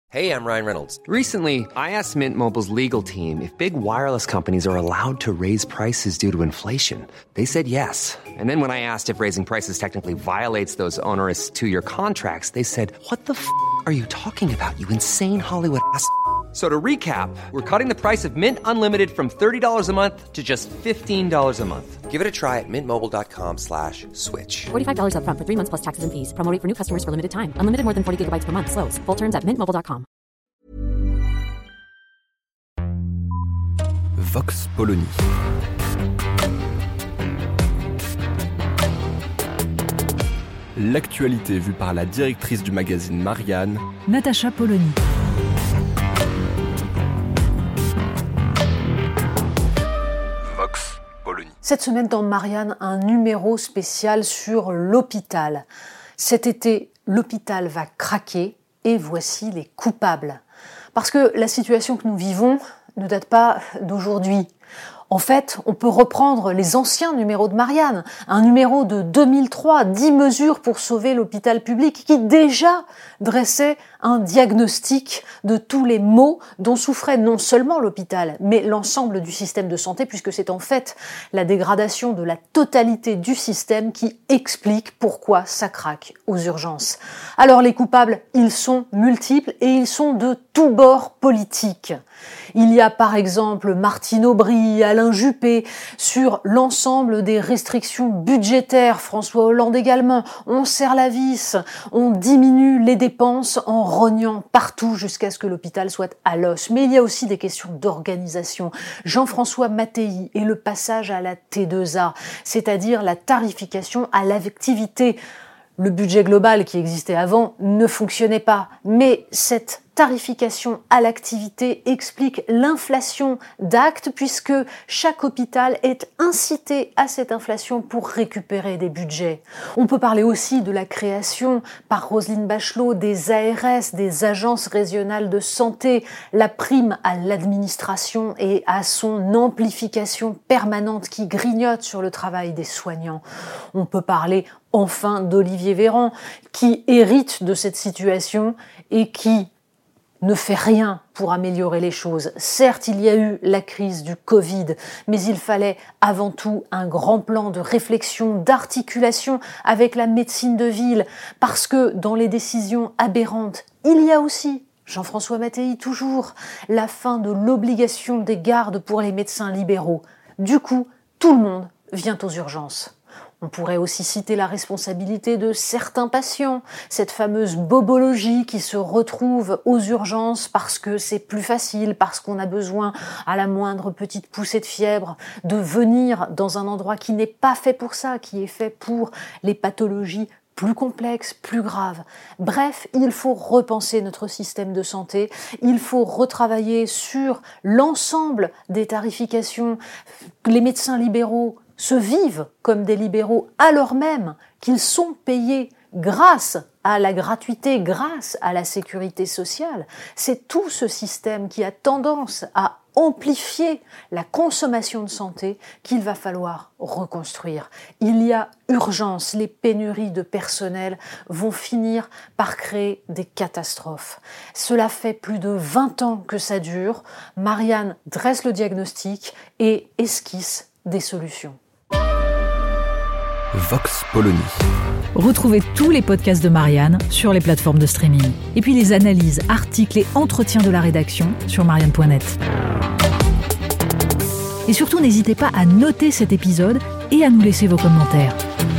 Hey, I'm Ryan Reynolds. Recently, I asked Mint Mobile's legal team if big wireless companies are allowed to raise prices due to inflation. They said yes. And then when I asked if raising prices technically violates those onerous two-year contracts, they said, "What the f*** are you talking about, you insane Hollywood ass?" So to recap, we're cutting the price of Mint Unlimited from $30 a month to just $15 a month. Give it a try at mintmobile.com/switch. $45 up front for 3 months plus taxes and fees. Promo rate for new customers for limited time. Unlimited more than 40 gigabytes per month. Slows full terms at mintmobile.com. Vox Polony. L'actualité vue par la directrice du magazine Marianne, Natacha Polony. Vox Polony. Cette semaine dans Marianne, un numéro spécial sur l'hôpital. Cet été, l'hôpital va craquer et voici les coupables. Parce que la situation que nous vivons ne date pas d'aujourd'hui. En fait, on peut reprendre les anciens numéros de Marianne, un numéro de 2003, 10 mesures pour sauver l'hôpital public, qui déjà dressait un diagnostic de tous les maux dont souffrait non seulement l'hôpital, mais l'ensemble du système de santé, puisque c'est en fait la dégradation de la totalité du système qui explique pourquoi ça craque aux urgences. Alors les coupables, ils sont multiples et ils sont de tous bords politiques. Il y a par exemple Martine Aubry, Alain Juppé, sur l'ensemble des restrictions budgétaires, François Hollande également. On serre la vis, on diminue les dépenses en rognant partout jusqu'à ce que l'hôpital soit à l'os. Mais il y a aussi des questions d'organisation. Jean-François Mattei et le passage à la T2A, c'est-à-dire la tarification à l'activité. Le budget global qui existait avant ne fonctionnait pas, mais cette tarification à l'activité explique l'inflation d'actes puisque chaque hôpital est incité à cette inflation pour récupérer des budgets. On peut parler aussi de la création par Roselyne Bachelot des ARS, des agences régionales de santé, la prime à l'administration et à son amplification permanente qui grignote sur le travail des soignants. On peut parler enfin d'Olivier Véran qui hérite de cette situation et qui ne fait rien pour améliorer les choses. Certes, il y a eu la crise du Covid, mais il fallait avant tout un grand plan de réflexion, d'articulation avec la médecine de ville, parce que dans les décisions aberrantes, il y a aussi, Jean-François Mattei toujours, la fin de l'obligation des gardes pour les médecins libéraux. Du coup, tout le monde vient aux urgences. On pourrait aussi citer la responsabilité de certains patients, cette fameuse bobologie qui se retrouve aux urgences parce que c'est plus facile, parce qu'on a besoin, à la moindre petite poussée de fièvre, de venir dans un endroit qui n'est pas fait pour ça, qui est fait pour les pathologies plus complexes, plus graves. Bref, il faut repenser notre système de santé, il faut retravailler sur l'ensemble des tarifications. Les médecins libéraux se vivent comme des libéraux alors même qu'ils sont payés grâce à la gratuité, grâce à la sécurité sociale. C'est tout ce système qui a tendance à amplifier la consommation de santé qu'il va falloir reconstruire. Il y a urgence, les pénuries de personnel vont finir par créer des catastrophes. Cela fait plus de 20 ans que ça dure. Marianne dresse le diagnostic et esquisse des solutions. Vox Polony. Retrouvez tous les podcasts de Marianne sur les plateformes de streaming. Et puis les analyses, articles et entretiens de la rédaction sur marianne.net. Et surtout, n'hésitez pas à noter cet épisode et à nous laisser vos commentaires.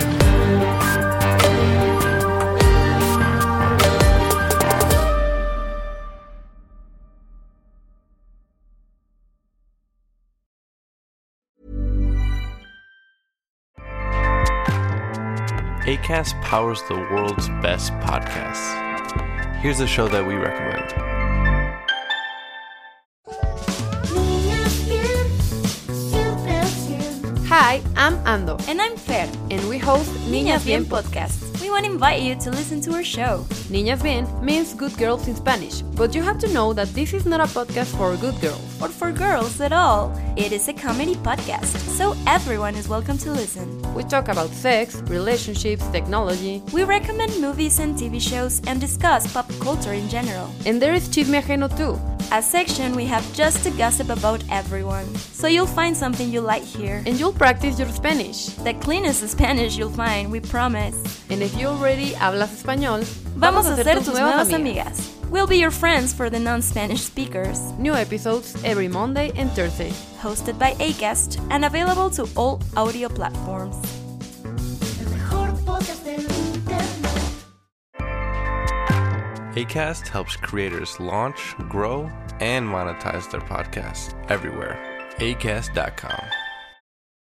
Acast powers the world's best podcasts. Here's a show that we recommend. Hi, I'm Ando. And I'm Fer. And we host Niñas Bien podcast. We want to invite you to listen to our show. Niñas Bien means good girls in Spanish, but you have to know that this is not a podcast for good girls. Or for girls at all. It is a comedy podcast, so everyone is welcome to listen. We talk about sex, relationships, technology. We recommend movies and TV shows and discuss pop culture in general. And there is Chisme Ajeno too, a section we have just to gossip about everyone. So you'll find something you like here. And you'll practice your Spanish. The cleanest Spanish you'll find, we promise. And if you already hablas español, vamos a ser tus nuevas amigas. We'll be your friends for the non-Spanish speakers. New episodes every Monday and Thursday. Hosted by Acast and available to all audio platforms. Acast helps creators launch, grow, and monetize their podcasts everywhere. Acast.com.